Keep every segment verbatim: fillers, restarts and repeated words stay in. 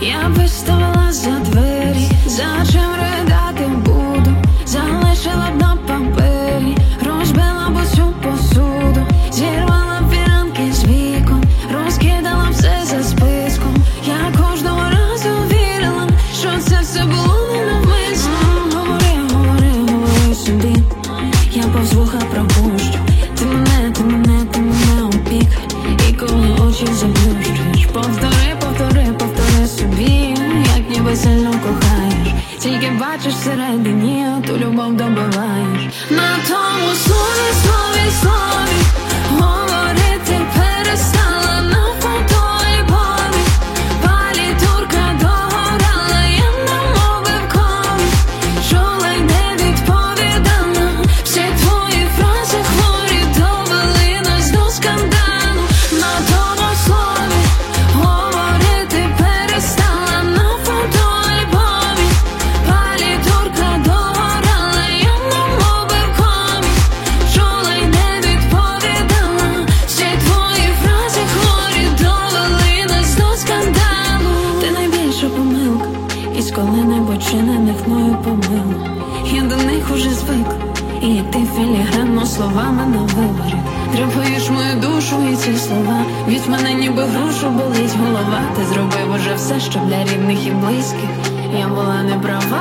Я виставила за двері, за чим ридати буду, залишила б на папері, розбила б усю посуду, зірвала б фіранки з вікон, розкидала все за списком. Я кожного разу вірила, що це все було ненавмисно. Говори, говори, говори собі, я повз вуха пропущу. Ти мене, ти мене, ти мене опік, і коли очі заплющуєш, повтори, повтори, повтори собі, як ніби сильно кохаєш, тільки бачиш всередині, ту любов добиваєш. На тому слові, слові, слові говорити перестала, на фотоальбомі палітурка догорала, я намовив комі, чула й не відповідала. Всі твої фрази хворі довели нас до скандалу. На тому слові говорити перестала, на фотоальбомі палітурка догорала, я намовив комі, чула й не відповідала. Всі твої фрази хворі довели нас до скандалу. Ти найбільша помилка із коли-небудь чинених мною помилок. Я до них уже звик, і як ти філігранно словами на виборі трапаєш мою душу, і ці слова від мене ніби грушу болить голова. Ти зробив уже все, що для рідних і близьких я була не права.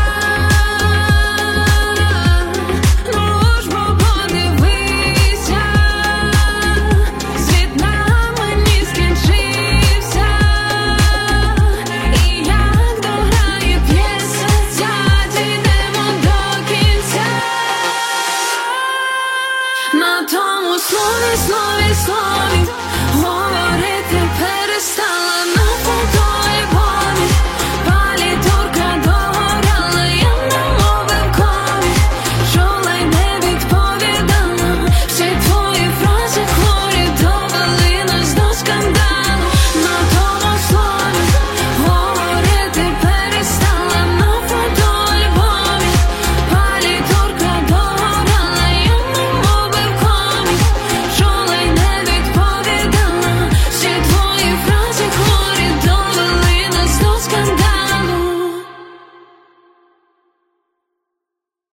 Ну ж бо подивися, світ на мені скінчився, і як дограє п'єса ця, дійдемо до кінця. На тому слові, слові, слові говорити перестала.